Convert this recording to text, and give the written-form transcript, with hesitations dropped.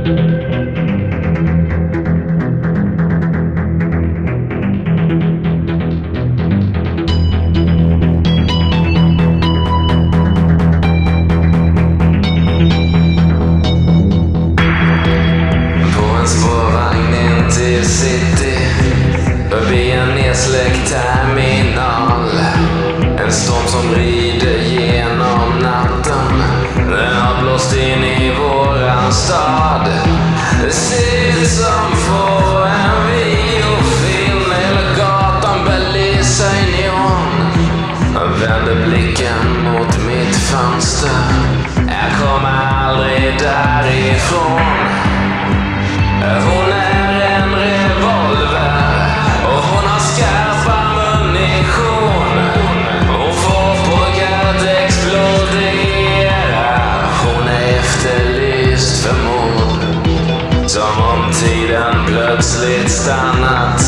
Förbi en nedsläckt terminal. En storm som rider genom natten. Den har blåst in i våran stad. Det ser ut som på en videofilm. Hela gatan belyser i neon. Jag vänder blicken mot mitt fönster. Jag kommer aldrig därifrån. Hon är en revolver och hon har skarp ammunition. Hon får pojkar att explodera. Hon är efterlyst för mord. Som om tiden plötsligt stannat.